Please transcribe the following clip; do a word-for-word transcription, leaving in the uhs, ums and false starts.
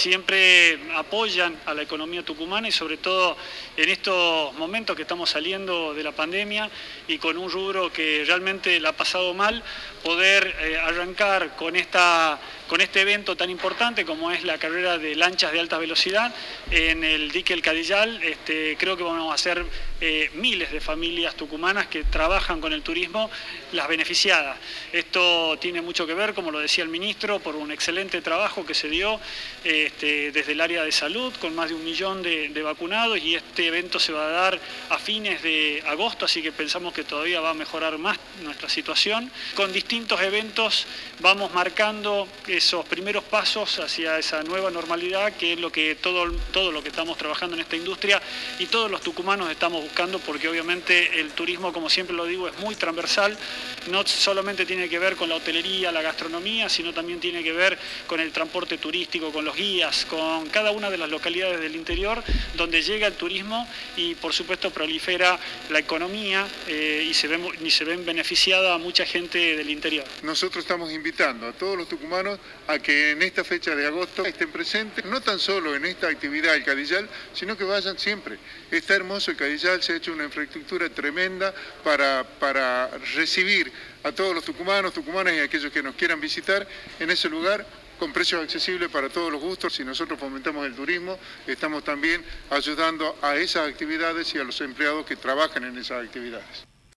siempre apoyan a la economía tucumana y sobre todo en estos momentos que estamos saliendo de la pandemia y con un rubro que realmente la ha pasado mal, poder eh, arrancar con, esta, con este evento tan importante como es la carrera de lanchas de alta velocidad en el dique El Cadillal. Este, creo que vamos a hacer eh, miles de familias tucumanas que trabajan con el turismo las beneficiadas. Esto tiene mucho que ver, como lo decía el ministro, por un excelente trabajo que se dio este, desde el área de salud con más de un millón de, de vacunados, y este evento se va a dar a fines de agosto, así que pensamos que todavía va a mejorar más nuestra situación. Con distintos eventos vamos marcando esos primeros pasos hacia esa nueva normalidad, que es lo que todo, todo lo que estamos trabajando en esta industria y todos los tucumanos estamos buscando, porque obviamente el turismo, como siempre lo digo, es muy transversal, no solamente tiene que ver con la hotelería, la gastronomía, sino también tiene que ver con el transporte turístico, con los guías, con cada una de las localidades del interior donde llega el turismo y por supuesto prolifera la economía eh, y, se ven, y se ven beneficiada a mucha gente del interior. Nosotros estamos invitando a todos los tucumanos a que en esta fecha de agosto estén presentes, no tan solo en esta actividad del Cadillal, sino que vayan siempre. Está hermoso el Cadillal, se ha hecho una infraestructura tremenda para, para recibir a todos los tucumanos, tucumanas y aquellos que nos quieran visitar en ese lugar con precios accesibles para todos los gustos. Si nosotros fomentamos el turismo, estamos también ayudando a esas actividades y a los empleados que trabajan en esas actividades.